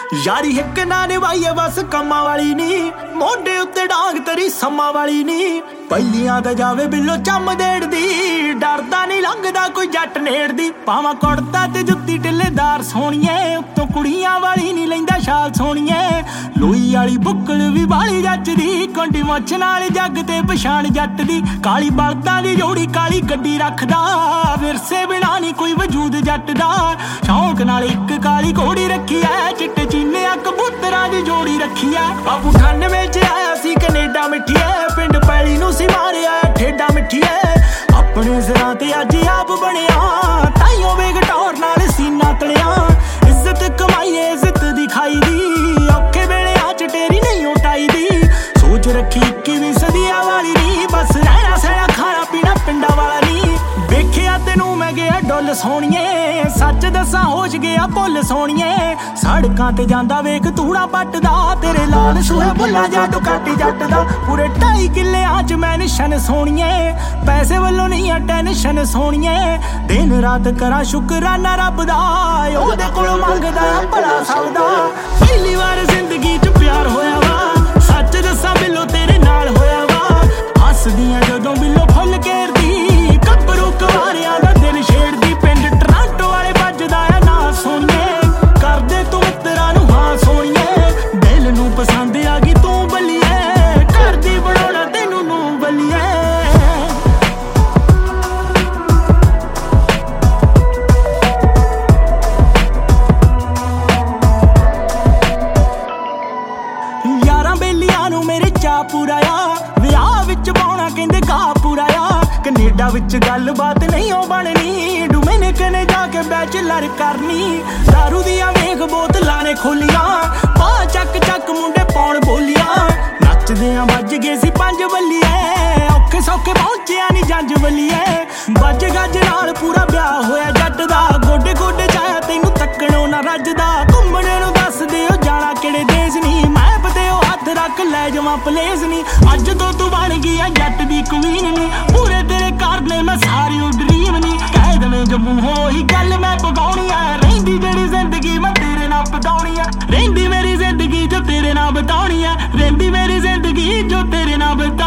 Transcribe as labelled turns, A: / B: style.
A: यारी हिक ना निभाईए बस कम्मा वाली नी, मोढे उत्ते डांग तरी सम्मा वाली नी। पहिलियां ते जावे बिल्लो चम देड़ दी, डरदा नहीं लंघदा कोई जट नेड़ दी। पावां कुड़ता ते जुत्ती टिल्लेदार सोहणीए, उत्तों कुड़ियां वाली नहीं लैंदा शाल सोहणीए। लोई वाली बुक्कल भी बाली जचदी, कुंडी मुछ नाल जग ते पछाण जट दी। काली बलदां दी जोड़ी काली गड्डी रखदा, विरसे बिना नहीं कोई वजूद जट दा। शौक नाल इक काली घोड़ी रखी है, चिट्टे चीनिया कबूतरां दी जोड़ी रखी है। बाबू 98 च आया सी कनेडा मिठिए, पिंड पैली नूं सी मारिया ठेडा मिठिए। अपने सिरां ते अज आप बनिया, ताइयों बेगटौर नाल सीना तलिया। इज्जत कमाईए इज्जत दिखाई दी, औखे वेले च तेरी नहीं उठाई दी। सोच रखी 21वीं सदिया वाली नी, बस रहना सहना खाना पीना पिंडा वाला नी। वेखिया तेनू मैं गया डुल सोहणीए, सच दसां होश गया भुल सोहणीए। सड़कां ते जांदा वेख तूड़ा पटदा, तेरे लाल सूहे बुल्ला जादू काटी जट दा। पूरे 2.5 किल्लियां च मैंशन सोहणीए, पैसे वल्लों नहीं है टेंशन सोहणीए। दिन रात करा शुकराना रब दा, ओहदे कोलों मंगदा भला सकदा। पहली वार जिंदगी च प्यार होया वा, सच दसां बिल्लो तेरे नाल होया वा। हसदियां जदों बिल्लो फुल घेरदी, कपरू कवारियां दा दिल छेड़दी। पिंड टरांटो वाले बजदा है ना सोहणीए, करदे तू मित्तरां नूं हां सोहणीए। दिल नूं पसंद आ गई तू बल्लीए, करदी बनाउणा तैनूं नूं बल्लीए। यारां बेलियां नूं मेरे चा पूराया, विआह विच पाउणा कहंदे गा पूराया। कनेडा विच गलबात नहीं हो बननी, डोमिनिकन जाके बैचलर करनी। दारू दियां वेख बोतलां ने खोलियां, पा चक चक मुंडे पौण बोलियां। नचदियां बज गए सी 5 बल्लीए, औखे सौखे पहुंचिया नी जंज बल्लीए। बज गज नाल पूरा ब्याह होया जट दा, गोडे गोडे जाया तैनूं तक्कणों ना रजदा। घुम्मणे नूं दस दिओ जाना किहड़े देश नी, मैप ते ओ हत्थ रख लै जावां प्लेस नी। अज तो तू बन गई है जट दी क्वीन नी, पूरे तेरे करने मैं सारी ड्रीम नी। कह देवे जम्मू होई गल मैं पगाउणी है, रहिंदी जेहड़ी जिंदगी मैं तेरे नाल बिताउणी है। रहिंदी मेरी जिंदगी जो तेरे नाल बिताउणी है, रहिंदी मेरी जिंदगी जो तेरे नाल